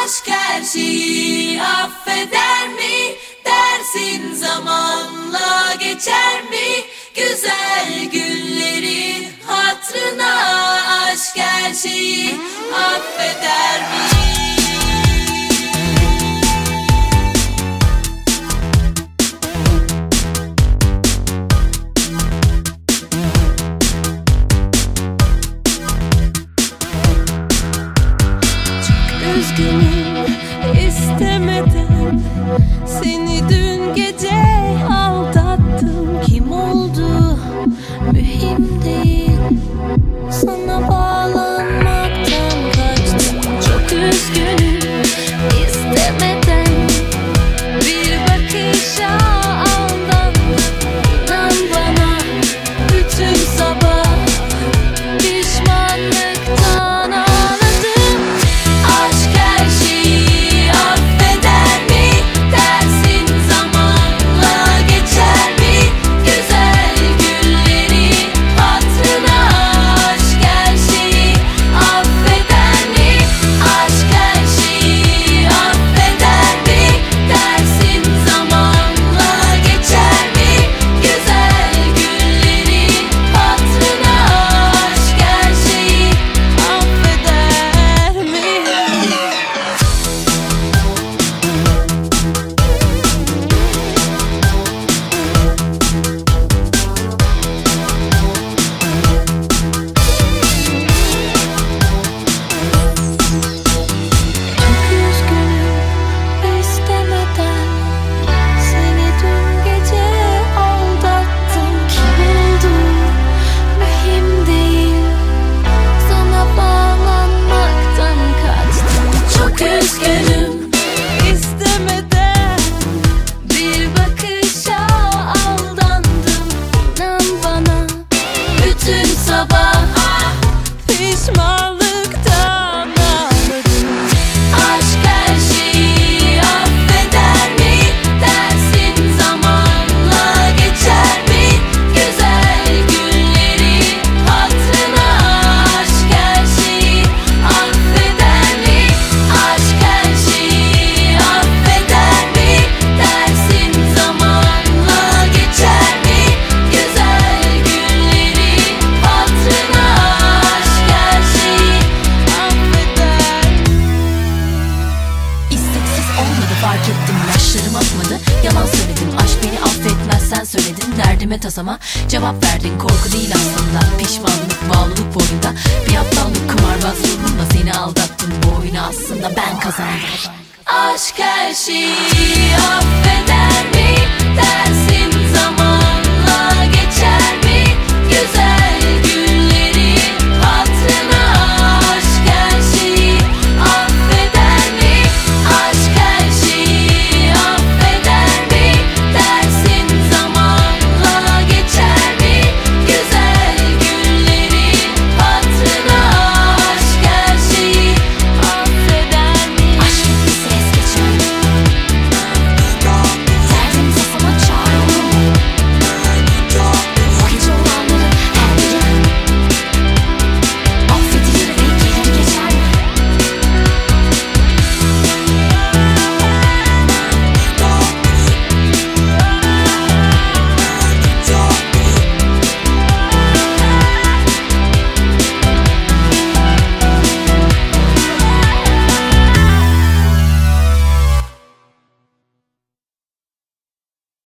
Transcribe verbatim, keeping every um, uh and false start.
Aşk her şeyi affeder mi? Dersin zamanla geçer mi? Güzel günlerin hatrına aşk her şeyi affeder mi? Üzgünüm, istemeden seni dün gece aldattım. Kim oldu mühim değil, sana bağlanmaktan kaçtım. Çok üzgünüm, istemeden bir bakışa aldandım. İnan bana, bütün sabah pişmanlıktan ağladım. Aşk her şeyi affeder mi? Dersin zamanla geçer mi? Güzel günleri hatrına aşk her şeyi affeder mi? Aşk her şeyi affeder mi? Dersin zamanla geçer mi? Güzel günleri hatrına aşk her şeyi affeder mi? Çok üzgünüm, istemeden seni dün gece aldattım. Kim oldu mühim değil, sana bağlanmaktan kaçtım. Çok üzgünüm, istemeden bir bakışa aldandım. İnan bana, bütün sabah pişmanlıktan ağladım. Aşk her şeyi affeder mi? Dersin zamanla geçer mi? Güzel günleri hatrına aşk her şeyi affeder mi? Aşk her şeyi affeder mi? Dersin zamanla geçer mi? Güzel günleri hatrına aşk her şeyi affeder. İsteksiz olmadı, fark ettim, yaşlarım akmadı. Yalan söyledim, aşk beni affetmez, sen söyledin. Derdime tasama cevap verdin, korku değil aslında pişmanlık, bağlılık boyunda. Bir aptallık, kumarbaz ruhumla seni aldattım. Bu oyunu aslında ben kazandım. Aşk her şeyi affeder mi? Der